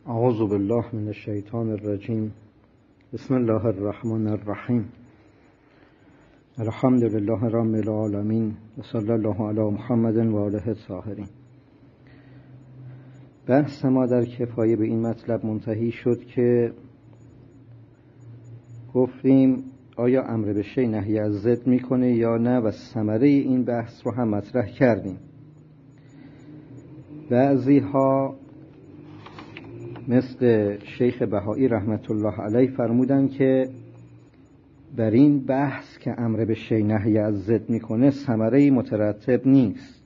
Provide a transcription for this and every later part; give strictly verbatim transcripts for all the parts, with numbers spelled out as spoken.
اعوذ بالله من الشیطان الرجیم. بسم الله الرحمن الرحیم. الحمد لله رب العالمین و صلی الله علی محمد و آله الطاهرین. بحث ما در کفایه به این مطلب منتهی شد که گفتیم آیا امر به شیء نهی از ضد میکنه یا نه و ثمره این بحث رو هم مطرح کردیم. بعضی ها مثل شیخ بهایی رحمت الله علیه فرمودن که بر این بحث که امر به شیء نهی از ضد میکنه ثمره مترتب نیست.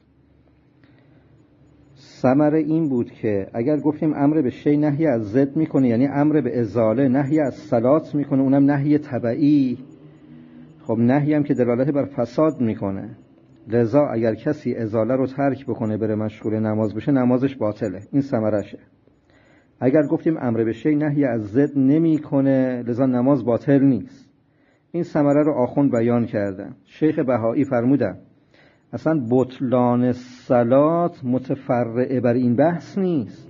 ثمره این بود که اگر گفتیم امر به شیء نهی از ضد میکنه، یعنی امر به ازاله نهی از صلات میکنه، اونم نهی تبعی، خب نهی هم که دلالت بر فساد میکنه، لذا اگر کسی ازاله رو ترک بکنه بره مشغول نماز بشه نمازش باطله. این ثمرشه. اگر گفتیم امر به شیء نهی از ضد نمیکنه لذا نماز باطل نیست. این ثمره رو آخوند بیان کردن. شیخ بهایی فرمودن اصلا بطلان صلات متفرع بر این بحث نیست.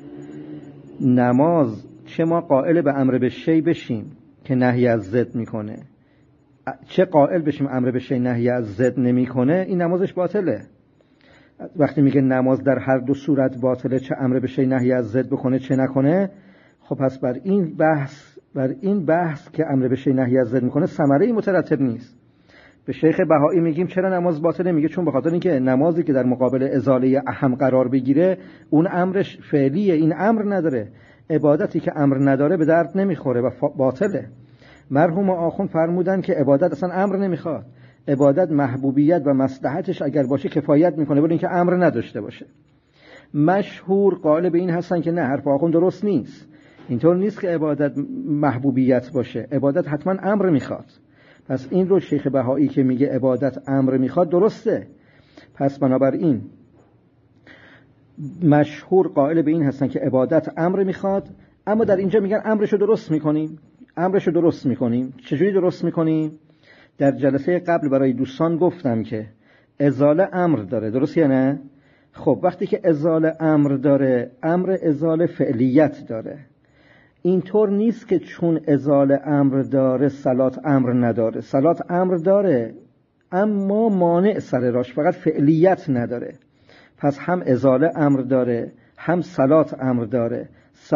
نماز چه ما قائل به امر به شیء بشیم که نهی از ضد میکنه، چه قائل بشیم امر به شیء نهی از ضد نمیکنه، این نمازش باطله. وقتی میگه نماز در هر دو صورت باطله، چه امر به شیء نهی از ضد بکنه چه نکنه، خب پس بر این بحث بر این بحث که امر به شیء نهی از ضد میکنه ثمره ای مترتب نیست. به شیخ بهایی میگیم چرا نماز باطله؟ میگه چون به خاطر اینکه نمازی که در مقابل ازاله اهم قرار بگیره اون امرش فعلیه، این امر نداره. عبادتی که امر نداره به درد نمیخوره و باطله. مرحوم آخوند فرمودن که عبادت اصلا امر نمیخواد. عبادت محبوبیت و مصلحتش اگر باشه کفایت میکنه، ولی اینکه امر نداشته باشه. مشهور قائل به این هستن که نه، حرف آخوند درست نیست. اینطور نیست که عبادت محبوبیت باشه، عبادت حتما امر میخواد. پس این رو شیخ بهایی که میگه عبادت امر میخواد درسته. پس بنابراین مشهور قائل به این هستن که عبادت امر میخواد، اما در اینجا میگن امرشو درست میکنیم. امرشو درست میکنیم. چجوری درست میکنیم؟ در جلسه قبل برای دوستان گفتم که ازاله امر داره، درست یا نه؟ خب وقتی که ازاله امر داره، امر ازاله فعلیت داره. اینطور نیست که چون ازاله امر داره صلات امر نداره. صلات امر داره اما مانع سر راش، فقط فعلیت نداره. پس هم ازاله امر داره هم صلات امر داره.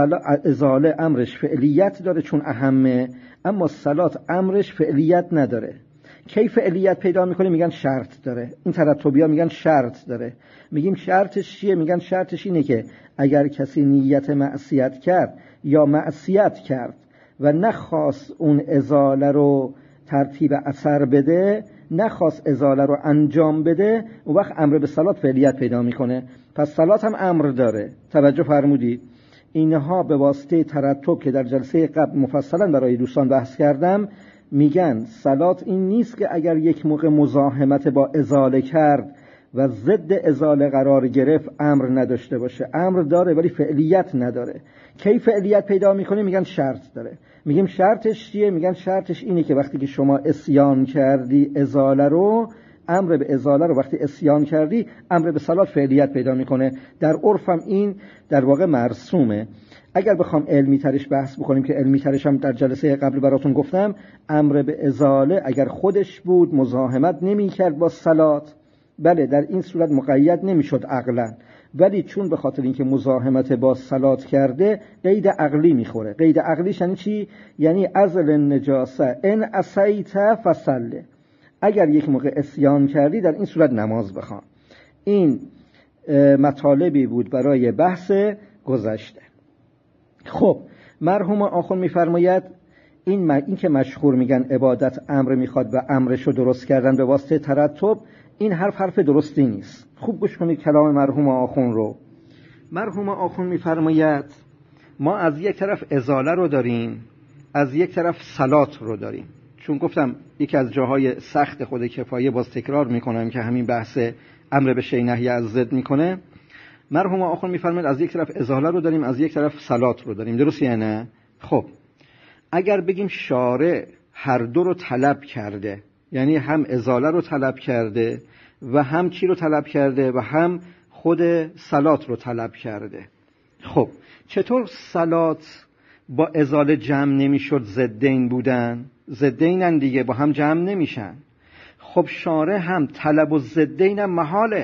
ازاله امرش فعلیت داره چون اهمه، اما صلات امرش فعلیت نداره. کی فعلیت پیدا میکنه؟ میگن شرط داره. این ترتبی ها میگن شرط داره. میگیم شرطش چیه؟ میگن شرطش اینه که اگر کسی نیت معصیت کرد یا معصیت کرد و نخواست اون ازاله رو ترتیب اثر بده، نخواست ازاله رو انجام بده، اون وقت امر به صلات فعلیت پیدا میکنه. پس صلات هم امر داره. توجه فرمودید؟ اینها به واسطه ترتب که در جلسه قبل مفصلا برای دوستان بحث کردم، میگن صلات این نیست که اگر یک موقع مزاحمت با ازاله کرد و ضد ازاله قرار گرفت امر نداشته باشه. امر داره ولی فعلیت نداره. کی فعلیت پیدا میکنه؟ میگن شرط داره. میگیم شرطش چیه؟ میگن شرطش اینه که وقتی که شما اسیان کردی ازاله رو، امر به ازاله رو وقتی اسیان کردی، امر به صلات فعلیت پیدا میکنه. در عرفم این در واقع مرسومه. اگر بخوام علمی ترش بحث بکنیم که علمی ترش هم در جلسه قبل براتون گفتم، امر به ازاله اگر خودش بود مزاحمت نمی کرد با صلات، بله در این صورت مقید نمیشد عقلا، ولی چون به خاطر اینکه مزاحمت با صلات کرده قید عقلی میخوره. قید عقلیش یعنی چی؟ یعنی ازل النجاسه ان عصیت فصله. اگر یک موقع اسیان کردی در این صورت نماز بخوان. این مطالبی بود برای بحث گذشته. خب مرحوم آخوند میفرماید این این که مشهور میگن عبادت امر میخواد و امرشو درست کردن به واسطه ترتب، این حرف حرف درستی نیست. خوب گوش کنید کلام مرحوم آخوند رو. مرحوم آخوند میفرماید ما از یک طرف ازاله رو داریم، از یک طرف صلات رو داریم. چون گفتم یکی از جاهای سخت خود کفایه، باز تکرار میکنم که همین بحث امر به شیء نهی از ضد میکنه. مرحوم آخوند میفرماید از یک طرف ازاله رو داریم، از یک طرف صلات رو داریم. درست یا نه؟ خب اگر بگیم شارع هر دو رو طلب کرده، یعنی هم ازاله رو طلب کرده و هم چی رو طلب کرده و هم خود صلات رو طلب کرده، خب چطور صلات با ازاله جمع نمیشد؟ ضدین بودن، ضدینن دیگه، با هم جمع نمیشن. خب شارع هم طلب و ضدین هم محاله.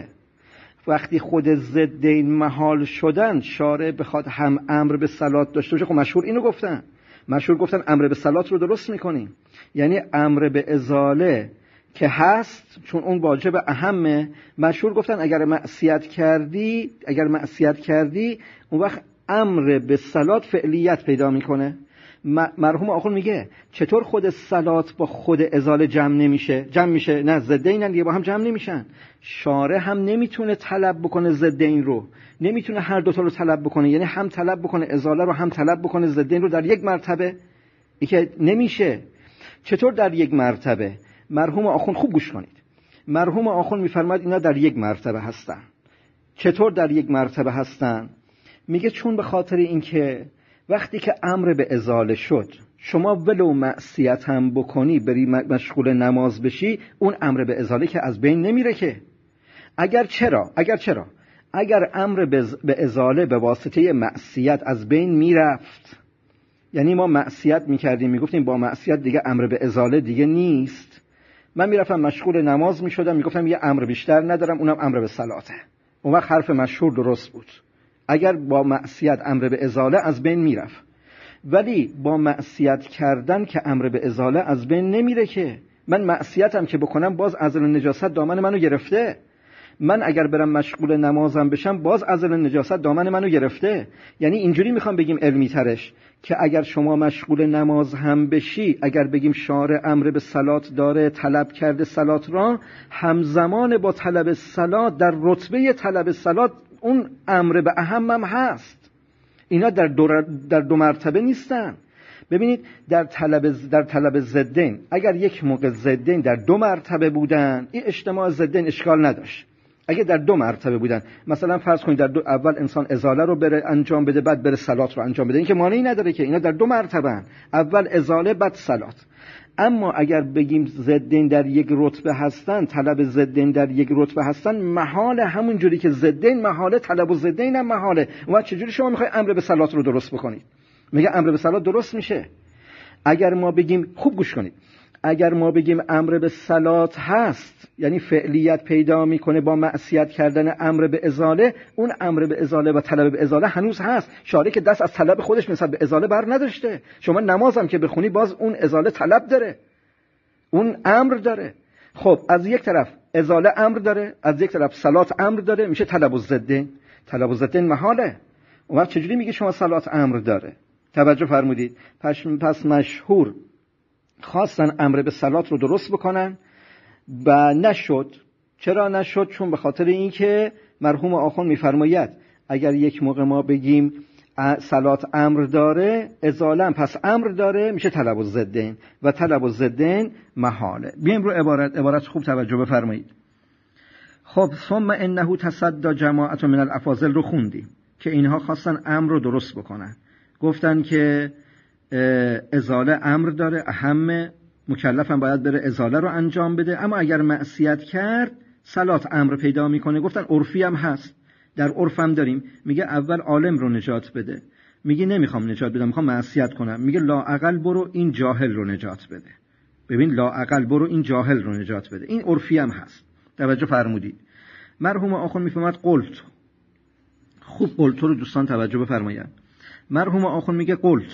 وقتی خود ضدین محال شدن، شارع بخواد هم امر به صلات داشته باشه. خب مشهور اینو گفتن، مشهور گفتن امر به صلات رو درست میکنیم، یعنی امر به ازاله که هست چون اون واجب اهمه. مشهور گفتن اگر معصیت کردی اگر معصیت کردی اون وقت امر به صلات فعلیت پیدا میکنه. مرحوم آخوند میگه چطور خود صلات با خود ازاله جمع نمیشه؟ جمع میشه، نه ضدین دیگه با هم جمع نمیشن. شارع هم نمیتونه طلب بکنه ضدین رو، نمیتونه هر دوتا رو طلب بکنه، یعنی هم طلب بکنه ازاله رو هم طلب بکنه ضدین رو در یک مرتبه. این که نمیشه. چطور در یک مرتبه؟ مرحوم آخوند خوب گوش کنید. مرحوم آخوند میفرماید اینا در یک مرتبه هستن. چطور در یک مرتبه هستن؟ میگه چون به خاطر اینکه وقتی که امر به ازاله شد، شما ولو معصیت هم بکنی، بری مشغول نماز بشی، اون امر به ازاله که از بین نمیره که. اگر چرا اگر چرا اگر امر به ازاله به واسطه معصیت از بین میرفت، یعنی ما معصیت میکردیم، میگفتیم با معصیت دیگه امر به ازاله دیگه نیست، من میرفتم مشغول نماز میشدم، میگفتم یه امر بیشتر ندارم، اونم امر به صلاته، اون وقت حرف مشهور درست بود. اگر با معصیت امر به ازاله از بین میرفت، ولی با معصیت کردن که امر به ازاله از بین نمیره که. من معصیتم که بکنم باز عزل نجاست دامن منو گرفته. من اگر برم مشغول نمازم بشم باز عزل نجاست دامن منو گرفته. یعنی اینجوری میخوام بگیم علمی ترش که اگر شما مشغول نماز هم بشی، اگر بگیم شارع امر به صلات داره، طلب کرده صلات را، همزمان با طلب صلات در رتبه طلب صلات اون امر به اهم هم هست. اینا در دو, در دو مرتبه نیستن. ببینید در طلب در طلب ضدین، اگر یک موقع ضدین در دو مرتبه بودن، این اجتماع ضدین اشکال نداشت. اگه در دو مرتبه بودن، مثلا فرض کنید در دو، اول انسان ازاله رو بره انجام بده، بعد بره صلات رو انجام بده، این که مانعی نداره که. اینا در دو مرتبه هن. اول ازاله بعد صلات. اما اگر بگیم ضدین در یک رتبه هستن، طلب ضدین در یک رتبه هستن، محال همون جوری که ضدین محاله، طلب و ضدین هم محاله. اون چجوری شما میخواید امر به صلات رو درست بکنید؟ میگه امر به صلات درست میشه اگر ما بگیم، خوب گوش کنید، اگر ما بگیم امر به صلات هست، یعنی فعلیت پیدا میکنه با معصیت کردن امر به ازاله، اون امر به ازاله و طلب به ازاله هنوز هست. شارع که دست از طلب خودش نسبت به ازاله بر نداشته. شما نمازم که بخونی باز اون ازاله طلب داره، اون امر داره. خب از یک طرف ازاله امر داره، از یک طرف صلات امر داره، میشه طلب و ضدین. طلب و ضدین محاله. اون وقت چجوری میگه شما صلات امر داره؟ توجه فرمودید. پس, پس مشهور خواستن امر به صلات رو درست بکنن و نشد. چرا نشد؟ چون به خاطر اینکه مرحوم آخوند میفرماید اگر یک موقع ما بگیم صلات امر داره، ازاله پس امر داره، میشه طلب و ضدین و طلب و ضدین محاله. بیایم رو عبارت عبارت خوب توجه بفرمایید. خب ثم انه تصدى جماعت من الافاضل رو خوندیم که اینها خواستن امر رو درست بکنن. گفتن که ازاله امر داره، اهم مکلف هم باید بره ازاله رو انجام بده، اما اگر معصیت کرد صلات امر پیدا میکنه. گفتن عرفی هم هست، در عرف هم داریم. میگه اول عالم رو نجات بده، میگه نمیخوام نجات بدم، میخوام معصیت کنم، میگه لااقل برو این جاهل رو نجات بده. ببین لااقل برو این جاهل رو نجات بده. این عرفی هم هست. توجه فرمودید. مرحوم آخوند میفهمد قلت. خوب قلت رو دوستان توجه بفرمایید. مرحوم آخوند میگه قلت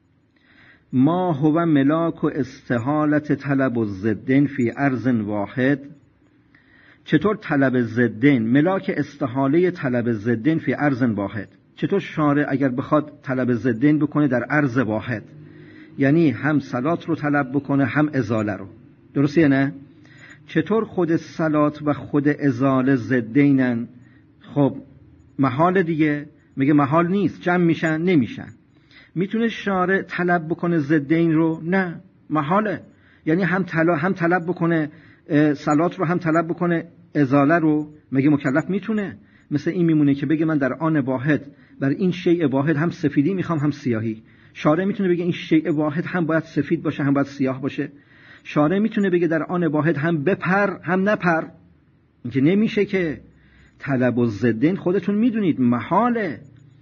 ما هو ملاک و استحالت طلب و ضدین فی ارض واحد. چطور طلب ضدین، ملاک استحاله طلب ضدین فی ارض واحد، چطور شارع اگر بخواد طلب ضدین بکنه در ارض واحد، یعنی هم صلات رو طلب بکنه هم ازاله رو، درسته نه؟ چطور خود صلات و خود ازاله ضدینن؟ خب محال دیگه. میگه محال نیست، جمع میشن نمیشن. میتونه شارع طلب بکنه ضدین رو؟ نه، محاله. یعنی هم طلب هم طلب بکنه صلات رو هم طلب بکنه ازاله رو. مگه مکلف میتونه؟ مثل این میمونه که بگه من در آن واحد بر این شیء واحد هم سفیدی میخوام هم سیاهی. شارع میتونه بگه این شیء واحد هم باید سفید باشه هم باید سیاه باشه. شارع میتونه بگه در آن واحد هم بپر هم نپر. این که نمیشه که. طلب و ضدین خودتون میدونید محاله.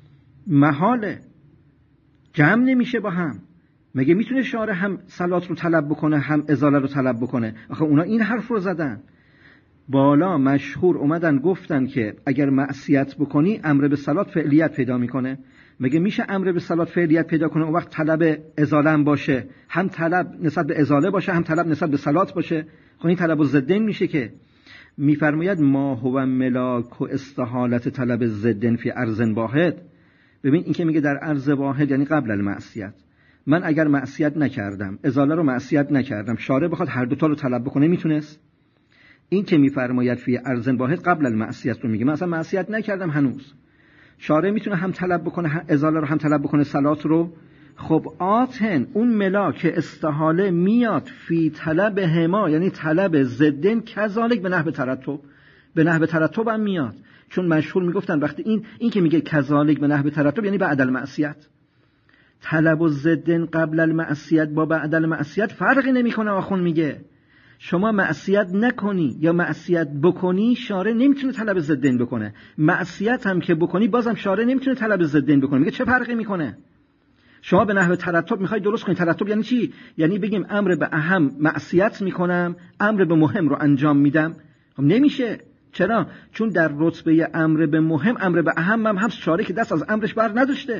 محاله، جمع نمیشه با هم. مگه میتونه شارع هم صلات رو طلب بکنه هم ازاله رو طلب بکنه؟ آخه اونا این حرف رو زدن. بالا مشهور اومدن گفتن که اگر معصیت بکنی امر به صلات فعلیت پیدا میکنه. مگه میشه امر به صلات فعلیت پیدا کنه اون وقت طلب ازاله هم باشه، هم طلب نسبت به ازاله باشه هم طلب نسبت به صلات باشه؟ خب این طلب الضدین میشه که. میفرماید ما هو ملاک و استحالت طلب الضدین فی ارض واحد. ببین این که میگه در ارض واحد یعنی قبل المعصیت. من اگر معصیت نکردم، ازاله رو معصیت نکردم، شارع بخواد هر دوتا رو طلب بکنه میتونست؟ این که میفرماید فی ارض واحد قبل المعصیت رو میگه. من اصلا معصیت نکردم هنوز، شارع میتونه هم طلب بکنه ازاله رو هم طلب بکنه صلات رو. خب آتن اون ملاک استحاله میاد فی طلب هما، یعنی طلب ضدن کذالک به نحو ترتب، به نحو ترتب هم میاد. چون مشهور میگفتن وقتی این این که میگه کذالک به نحو ترتب یعنی بعد المعصیت. طلب الضدن قبل المعصیت با بعد المعصیت فرقی نمیکنه. آخون میگه شما معصیت نکنی یا معصیت بکنی شارع نمیتونه طلب ضدن بکنه، معصیت هم که بکنی بازم شارع نمیتونه طلب ضدن بکنه. میگه چه فرقی میکنه؟ شما به نحو ترتب میخوای درست کنی. ترتب یعنی چی؟ یعنی بگیم امر به اهم معصیت میکنم، امر به مهم رو انجام میدم. خب نمیشه. چرا؟ چون در رتبه امر به مهم امر به اهم هم, هم شارع که دست از امرش بر نداشته.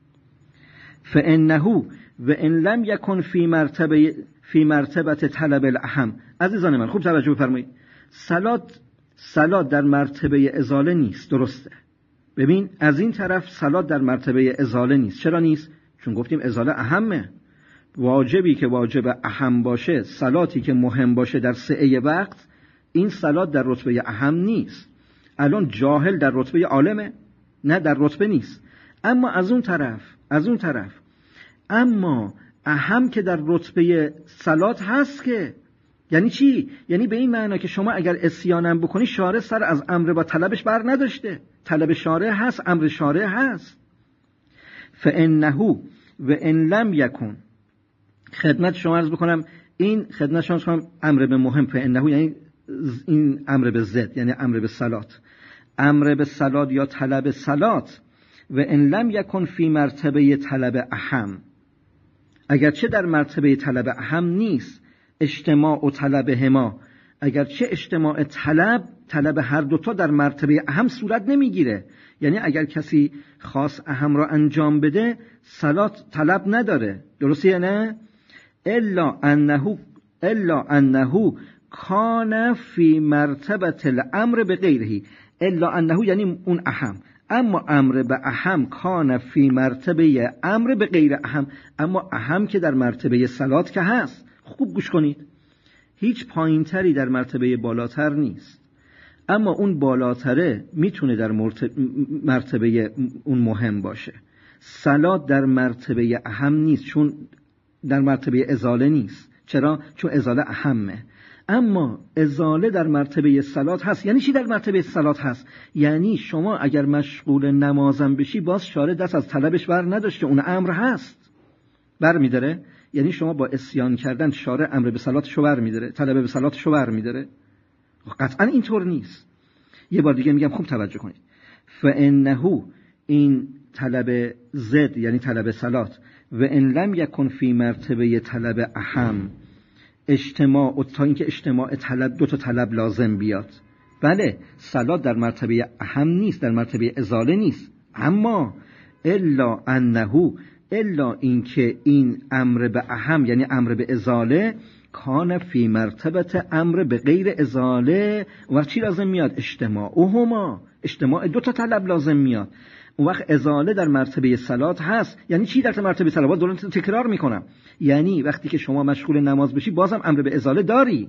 فانه و ان لم یکن فی مرتبه فی مرتبه طلب الاهم. عزیزان من خوب توجه بفرمایید. صلات صلات در مرتبه ازاله نیست، درسته؟ ببین از این طرف صلات در مرتبه ازاله نیست. چرا نیست؟ چون گفتیم ازاله اهمه. واجبی که واجب اهم باشه، صلاتی که مهم باشه در سعه وقت، این صلات در رتبه اهم نیست. الان جاهل در رتبه عالمه؟ نه، در رتبه نیست. اما از اون طرف از اون طرف اما اهم که در رتبه صلات هست که. یعنی چی؟ یعنی به این معنی که شما اگر عصیانم بکنی شارع سر از امر با طلبش بر نداشته. طلب شارع هست، امر شارع هست. فانه و ان لم یکن. خدمت شما عرض بکنم این خدمت شما شما امر به مهم. فانه یعنی این امر به ضد، یعنی امر به صلات. امر به صلات یا طلب صلات و ان لم یکن فی مرتبه طلب اهم، اگرچه در مرتبه طلب اهم نیست، اجتماع و طلب هما، اگرچه اجتماع طلب طلب هر دوتا در مرتبه اهم صورت نمیگیره. یعنی اگر کسی خاص اهم را انجام بده صلات طلب نداره، درسته نه؟ الا انه الا انه کان فی مرتبه الامر بغیره. الا انه یعنی اون اهم، اما امر به اهم کان فی مرتبه امر به غیر اهم. اما اهم که در مرتبه صلات که هست. خوب گوش کنید، هیچ پایینتری در مرتبه بالاتر نیست، اما اون بالاتره میتونه در مرتبه اون مهم باشه. صلات در مرتبه اهم نیست، چون در مرتبه ازاله نیست. چرا؟ چون ازاله اهمه. اما ازاله در مرتبه صلات هست. یعنی چی در مرتبه صلات هست؟ یعنی شما اگر مشغول نمازم بشی باز شارع دست از طلبش بر نداشت که اون امر هست، بر میداره. یعنی شما با عصیان کردن شارع امر به صلاتشو بر میداره، طلب به صلاتشو بر میداره. قطعا اینطور نیست. یه بار دیگه میگم خوب توجه کنید. فانه این طلب زد یعنی طلب صلات و ان لم یکن فی مرتبه طلب اهم اجتماع، تا اینکه اجتماع طلب دو تا طلب لازم بیاد. بله صلات در مرتبه اهم نیست، در مرتبه ازاله نیست، اما الا انه الا اینکه این امر به اهم یعنی امر به ازاله کان فی مرتبه امر به غیر ازاله. اون وقت چی لازم میاد؟ اجتماع و هما، اجتماع دو تا طلب لازم میاد. اون وقت ازاله در مرتبه صلات هست. یعنی چی در مرتبه صلات؟ باز دوران تکرار میکنم. یعنی وقتی که شما مشغول نماز بشی بازم امر به ازاله داری.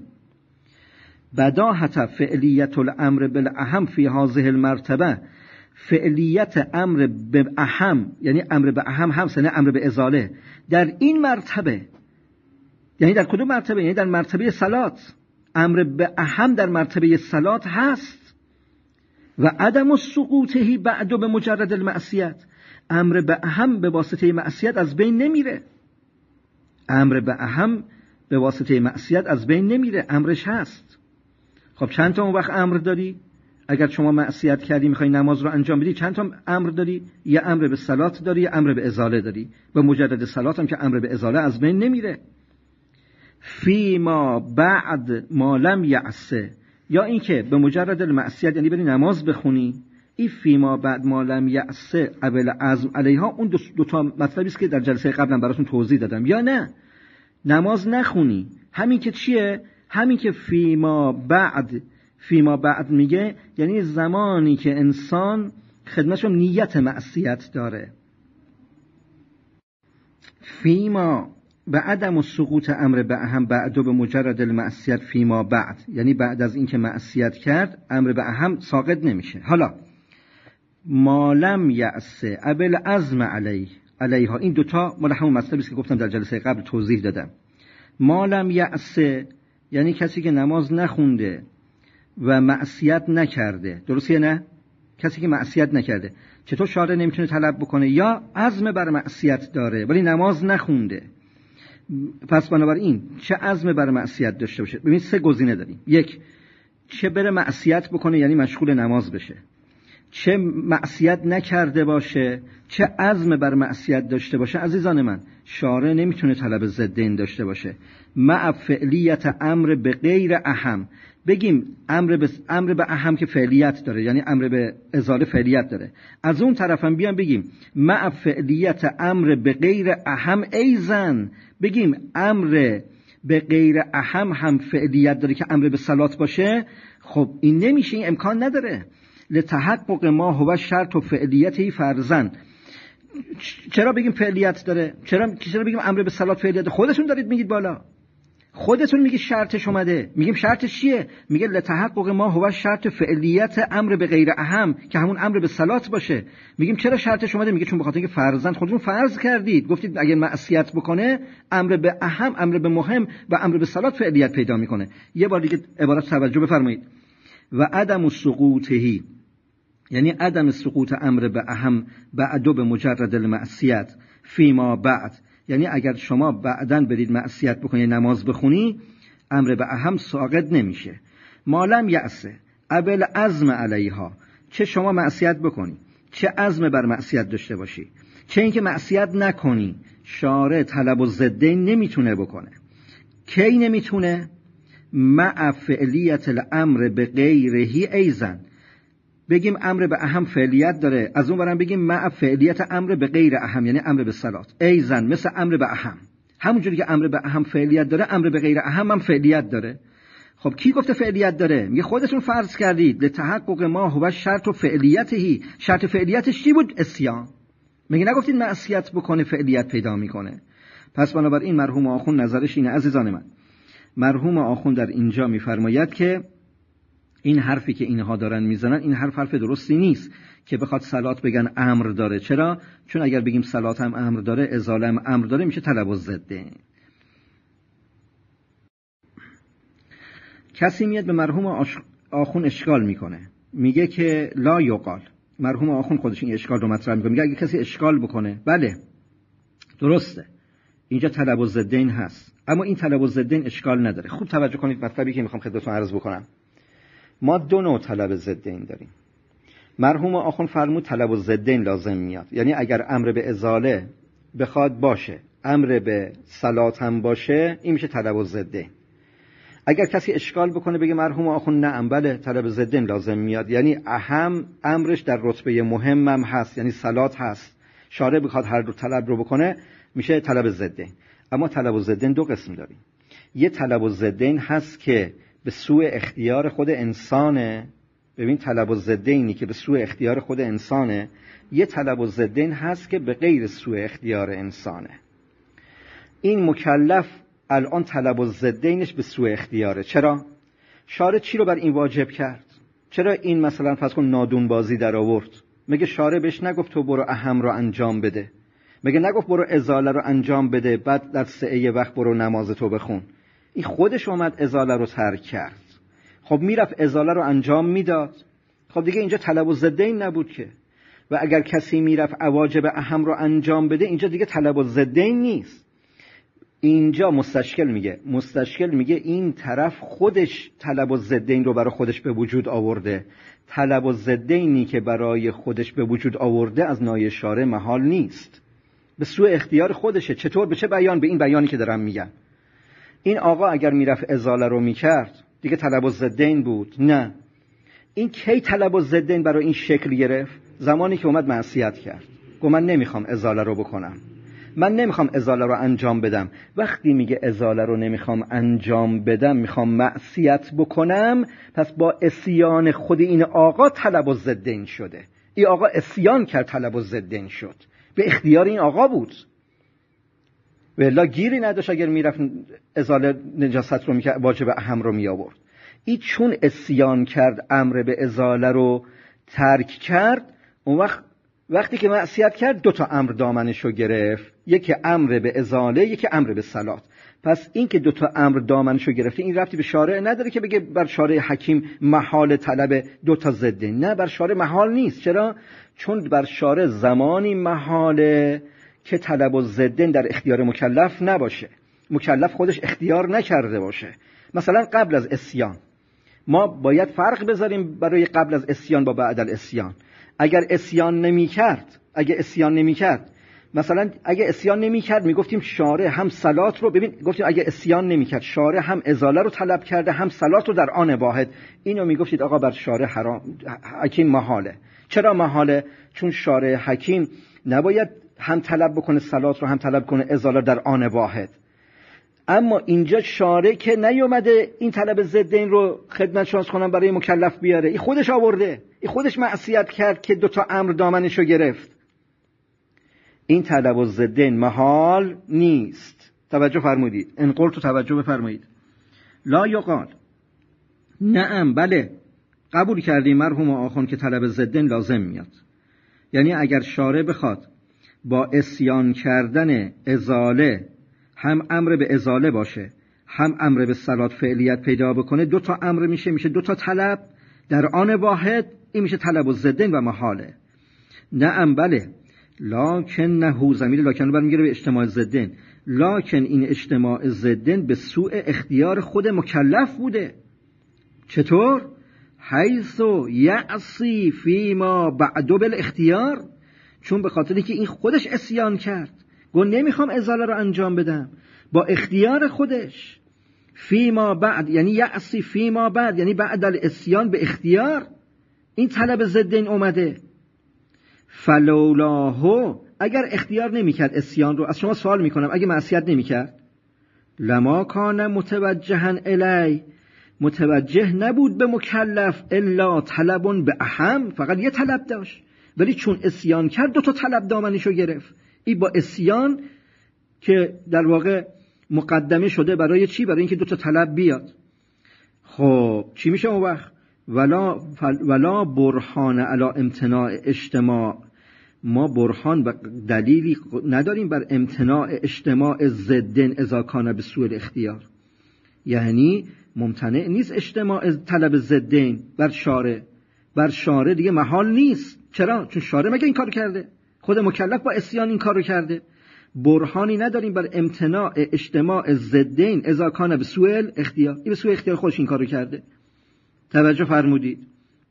بداهت فعلیت الامر بالاهم فی هذه المرتبه، فعلیت امر به اهم یعنی امر به اهم هم سنه امر به ازاله در این مرتبه. یعنی در کدوم مرتبه؟ یعنی در مرتبه صلات. امر به اهم در مرتبه صلات هست و عدم السقوطه بعد به مجرد المعصیت. امر به اهم به واسطه معصیت از بین نمیره. امر به اهم به واسطه معصیت از بین نمیره، امرش هست. خب چند تا اون وقت امر داری؟ اگر شما معصیت کردی میخوای نماز رو انجام بدی چند تا امر داری؟ یه امر به صلات داری، یه امر به ازاله داری. به مجرد صلات هم که امر به ازاله از بین نمیره. فی ما بعد ما لم یعسه، یا این که به مجرد معصیت یعنی بری نماز بخونی، این فی ما بعد ما لم یعسه قبل عزم علیها، اون دو, دو تا مطلبی است که در جلسه قبلا براتون توضیح دادم. یا نه نماز نخونی، همین که چیه؟ همین که فی ما بعد، فی ما بعد میگه یعنی زمانی که انسان خدمتش نیت معصیت داره. فی ما بعدم و سقوط امر به اهم بعدو به مجرد المعصیت فی ما بعد، یعنی بعد از اینکه معصیت کرد امر به اهم ساقط نمیشه. حالا ما لم یعسه قبل عزم علی علیها، این دوتا مال همون مطلبی است که گفتم در جلسه قبل توضیح دادم. ما لم یعسه یعنی کسی که نماز نخونده و معصیت نکرده، درسته نه؟ کسی که معصیت نکرده چطور شارع نمیتونه طلب بکنه؟ یا عزم بر معصیت داره ولی نماز نخونده. پس بنابراین چه عزم بر معصیت داشته باشه؟ ببین سه گزینه داریم. یک، چه بره معصیت بکنه یعنی مشغول نماز بشه، چه معصیت نکرده باشه، چه عزم بر معصیت داشته باشه. عزیزان من، شارع نمیتونه طلب ضدین داشته باشه. مع فعلیت امر به غیر اهم، بگیم امر به امر به اهم که فعلیت داره، یعنی امر به ازاله فعلیت داره. از اون طرفم بیام بگیم مع فعلیت امر به غیر اهم ایزن، بگیم امر به غیر اهم هم فعلیت داره که امر به صلات باشه. خب این نمیشه، این امکان نداره. لتحقق ما هو شرط و فعلیتی فرضاً. چرا بگیم فعلیت داره؟ چرا چرا بگیم امر به صلات فعلیت؟ خودتون دارید میگید بالا، خودتون میگید شرطش اومده. میگیم شرطش چیه؟ میگه لتحقق ما هو شرط فعلیت امر به غیر اهم که همون امر به صلات باشه. میگیم چرا شرطش اومده؟ میگه چون به خاطر اینکه فرضاً خودتون فرض کردید، گفتید اگه معصیت بکنه امر به اهم، امر به مهم و امر به صلات فعلیت پیدا میکنه. یه بار دیگه عبارت توجه بفرمایید. و عدم سقوطهی یعنی عدم سقوط امر به اهم بعدو به مجرد المعصیت فیما بعد، یعنی اگر شما بعداً برید معصیت بکنی نماز بخونی امر به اهم ساقط نمیشه. مالم یعسه قبل عزم علیها، چه شما معصیت بکنی چه عزم بر معصیت داشته باشی، چه اینکه معصیت نکنی، شارع طلب و ضدین نمیتونه بکنه. کی نمیتونه؟ مع فعلیت الامر به غیرهی ایزن، بگیم امر به اهم فعلیت داره، از اون برم بگیم مع فعلیت امر به غیر اهم یعنی امر به صلات ایزن، مثل امر به اهم. همونجوری که امر به اهم فعلیت داره امر به غیر اهم هم فعلیت داره. خب کی گفته فعلیت داره؟ میگه خودتون فرض کردید. لتحقق ما هو شرط و فعلیتهی، شرط فعلیتش چی بود؟ عصیان. میگه نگفتید معصیت بکنه فعلیت پیدا میکنه. پس بنابراین مرحوم آخوند نظرش اینه. عزیزان من، مرحوم آخوند در اینجا میفرماید که این حرفی که اینها دارن میزنن این حرف حرف درستی نیست که بخواد صلات بگن امر داره. چرا؟ چون اگر بگیم صلات هم امر داره، ازاله هم امر داره، میشه طلب و ضده. کسی میاد به مرحوم آخوند اشکال میکنه، میگه که لا یقال. مرحوم آخوند خودش این اشکال رو مطرح میکنه، میگه اگه کسی اشکال بکنه بله درسته اینجا طلب و ضدین هست، اما این طلب و ضدین اشکال نداره. خوب توجه کنید مطلبی که میخوام خدمتتون عرض بکنم. ما دو نوع طلب ضدین داریم. مرحوم آخوند فرمود طلب ضدین لازم میاد، یعنی اگر امر به ازاله بخواد باشه، امر به صلات هم باشه، این میشه طلب ضدین. اگر کسی اشکال بکنه بگه مرحوم آخوند نه بله طلب ضدین لازم میاد، یعنی اهم امرش در رتبه مهم هم هست، یعنی صلات هست، شارع بخواد هر دو طلب رو بکنه میشه طلب ضدین. اما طلب ضدین دو قسم داریم. یه طلب ضدین هست که به سوء اختیار خود انسانه. ببین طلب ضدینی که به سوء اختیار خود انسانه، یه طلب ضدین هست که به غیر سوء اختیار انسانه. این مکلف الان طلب ضدینش به سوء اختیاره. چرا؟ شارع چی رو بر این واجب کرد؟ چرا این مثلا فرض کن نادون بازی در آورد؟ میگه شارع بهش نگفت تو برو اهم رو انجام بده، میگه نگفت برو ازاله رو انجام بده بعد در سعی وقت برو نماز تو بخون. این خودش اومد ازاله رو ترک کرد. خب میرفت ازاله رو انجام میداد، خب دیگه اینجا طلب و ضدین نبود که. و اگر کسی میرفت واجب اهم رو انجام بده، اینجا دیگه طلب و ضدین نیست. اینجا مستشکل میگه مستشکل میگه این طرف خودش طلب الضدین رو برای خودش به وجود آورده. طلب الضدینی که برای خودش به وجود آورده از نای شارع محال نیست، به سوء اختیار خودشه. چطور؟ به چه بیان؟ به این بیانی که دارم میگم. این آقا اگر میرفت ازاله رو میکرد دیگه طلب الضدین بود؟ نه. این کی طلب الضدین برای این شکل گرفت؟ زمانی که اومد معصیت کرد، گفت من نمیخوام ازاله رو بکنم، من نمیخوام ازاله رو انجام بدم. وقتی میگه ازاله رو نمیخوام انجام بدم، میخوام معصیت بکنم، پس با عصیان خود این آقا طلب الضدین شده. این آقا عصیان کرد، طلب الضدین شد، به اختیار این آقا بود. والله گیری نداشت اگر میرفت ازاله نجاست رو میکرد، واجب اهم رو میآورد. این چون عصیان کرد، امر به ازاله رو ترک کرد، اون وقت وقتی که معصیت کرد دو تا امر دامنشو گرفت، یکی امر به ازاله، یکی امر به صلات. پس این که دو تا امر دامنشو گرفته، این ربطی به شارع نداره که بگه بر شارع حکیم محال طلب دو تا ضده. نه، بر شارع محال نیست. چرا؟ چون بر شارع زمانی محاله که طلب الضدین در اختیار مکلف نباشه، مکلف خودش اختیار نکرده باشه. مثلا قبل از عصیان ما باید فرق بذاریم برای قبل از عصیان با بعد العصیان. اگر عصیان نمی‌کرد، اگه عصیان نمی‌کرد، مثلا اگه عصیان نمی‌کرد میگفتیم شارع هم صلات رو، ببین گفتیم اگه عصیان نمی‌کرد شارع هم ازاله رو طلب کرده هم صلات رو در آن واحد، اینو میگفتید آقا بر شارع حرام حکیم محاله. چرا محاله؟ چون شارع حکیم نباید هم طلب بکنه صلات رو هم طلب کنه ازاله در آن واحد. اما اینجا شارع که نیومده این طلب ضدین رو خدمت شما کنم برای مکلف بیاره، این خودش آورده، این خودش معصیت کرد که دوتا امر دامنشو گرفت. این طلب الضدین محال نیست. توجه فرمودید؟ ان قلت تو توجه بفرمایید. لا یقال، نعم بله قبول کردیم مرحوم آخوند که طلب الضدین لازم میاد. یعنی اگر شارع بخواد با عصیان کردن ازاله هم امر به ازاله باشه هم امر به صلات فعلیت پیدا بکنه، دو تا امر میشه، میشه دو تا طلب در آن واحد، این میشه طلب الضدین و محاله. نعم بله، لکن نهو ضمیر لکن رو برمیگره به اجتماع ضدین، لکن این اجتماع ضدین به سوء اختیار خود مکلف بوده. چطور؟ حیث یعصی فیما بعد بالاختیار، چون به خاطر اینکه این خودش عصیان کرد، گفت نمیخوام ازاله رو انجام بدم، با اختیار خودش. فیما بعد یعنی یعصی فیما بعد یعنی بعد العصیان، به اختیار این طلب ضدین اومده. فلولاهو، اگر اختیار نمیکرد عصیان رو، از شما سوال میکنم اگه معصیت نمیکرد، لما کان متوجها الی، متوجه نبود به مکلف الا طلبون به اهم، فقط یه طلب داشت، ولی چون عصیان کرد دو تا طلب دامنشو گرفت. این با عصیان که در واقع مقدمه شده برای چی؟ برای اینکه دو تا طلب بیاد. خب چی میشه اون وقت؟ ولا ولا برهان علی امتناع اجتماع، ما برهان و دلیلی نداریم بر امتناع اجتماع ضدن اذا کان به سوء الاختیار. یعنی ممتنع نیست اجتماع طلب ضدین بر شارع، بر شارع دیگه محال نیست. چرا؟ چون شارع مگه این کارو کرده؟ خود مکلف با عصیان این کارو کرده. برهانی نداریم بر امتناع اجتماع ضدین اذا کان به سوء الاختیار، این به سوء اختیار خودش این کارو کرده. توجه فرمودید؟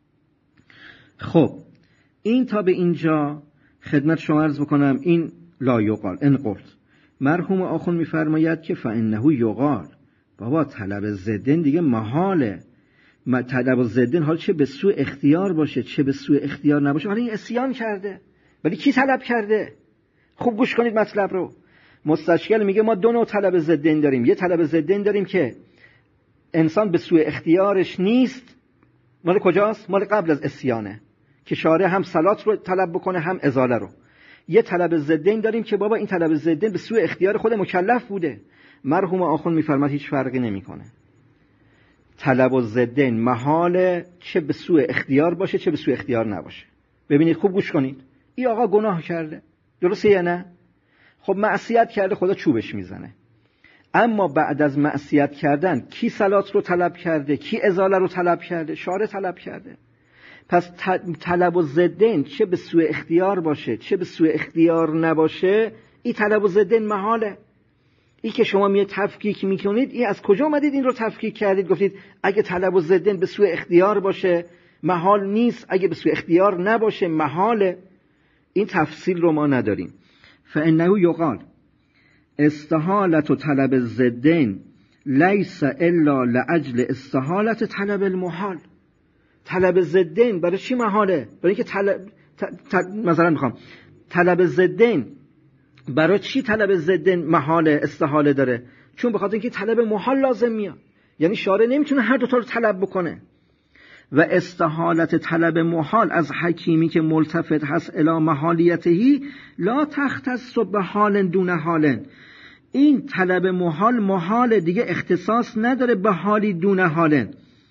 خب این تا به اینجا خدمت شما عرض بکنم این لا یقال ان قلت. مرحوم آخوند میفرماید که فانه یقال، بابا طلب ضدین دیگه محاله. طلب ضدین حالا چه به سوء اختیار باشه چه به سوء اختیار نباشه، حالا این عصیان کرده، ولی کی طلب کرده؟ خوب گوش کنید مطلب رو. مستشکل میگه ما دو نوع طلب ضدین داریم. یه طلب ضدین داریم که انسان به سوء اختیارش نیست، مال کجاست؟ مال قبل از عصیانه، که شارع هم صلات رو طلب بکنه هم ازاله رو. یه طلب ضدین داریم که بابا این طلب ضدین به سوء اختیار خود مکلف بوده. مرحوم آخوند میفرماد هیچ فرقی نمیکنه. طلب الضدین محاله، چه به سوء اختیار باشه چه به سوء اختیار نباشه. ببینید خوب گوش کنید. این آقا گناه کرده، درسته یا نه؟ خب معصیت کرده، خدا چوبش میزنه. اما بعد از معصیت کردن کی صلات رو طلب کرده؟ کی ازاله رو طلب کرده؟ شارع طلب کرده. پس طلب الضدین چه به سوء اختیار باشه چه به سوء اختیار نباشه، این طلب الضدین محاله. این که شما میاد تفکیک میکنید، این از کجا اومدید این رو تفکیک کردید؟ گفتید اگه طلب و ضدن به سوی اختیار باشه محال نیست، اگه به سوی اختیار نباشه محاله. این تفصیل رو ما نداریم. فانه یقال استحالت طلب الضدین لیس الا لاجل استحالت طلب المحال. طلب ضدین برای چی محاله؟ برای اینکه طلب ت... ت... مثلا میخوام طلب ضدین برای چی طلب ضدین محاله استحاله داره؟ چون بخاطر اینکه طلب محال لازم میاد، یعنی شارع نمیتونه هر دو تا رو طلب بکنه. و استحالت طلب محال از حکیمی که ملتفت هست الی محالیتهی لا تختص به حال دون حال. این طلب محال محال دیگه اختصاص نداره به حالی دون حال.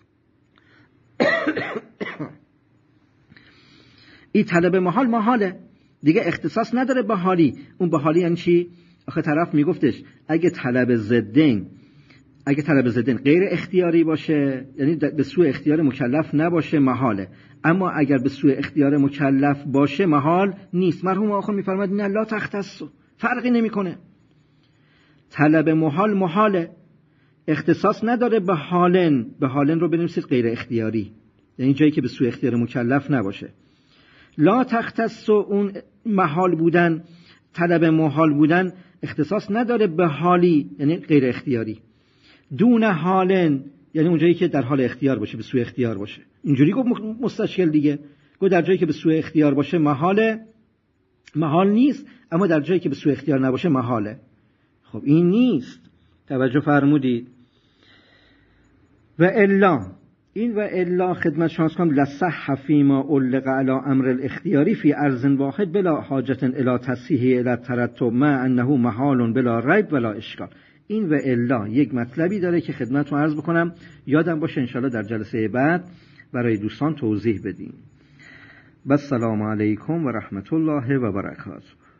این طلب محال محاله دیگه اختصاص نداره به حالی. اون به حالی یعنی چی؟ آخه طرف میگفتش اگه طلب ضدین اگه طلب ضدین غیر اختیاری باشه، یعنی به سوی اختیار مکلف نباشه محاله، اما اگر به سوی اختیار مکلف باشه محال نیست. مرحوم آخر میفرماد نه لا تختص، فرقی نمیکنه. طلب محال محاله اختصاص نداره به حالن. به حالن رو بنویسید غیر اختیاری، یعنی جایی که به سوی اختیار مکلف نباشه. لا تختص اون محال بودن، طلب محال بودن اختصاص نداره به حالی یعنی غیر اختیاری. دون حالن یعنی اون جایی که در حال اختیار باشه، به سوی اختیار باشه. اینجوری گفت مستشکل دیگه، گفت در جایی که به سوی اختیار باشه محاله، محال نیست، اما در جایی که به سوی اختیار نباشه محاله. خب این نیست، توجه فرمودید. و الا این و الا خدمت شما کنم لصح فیما علق علی امر الاختیاری فی ارض واحد بلا حاجت الی تصحیح الی ترتب مع انه محال بلا ریب ولا اشکال. این و الا یک مطلبی داره که خدمتتون عرض بکنم، یادم باشه انشالله در جلسه بعد برای دوستان توضیح بدیم. و السلام علیکم و رحمت الله و برکاته.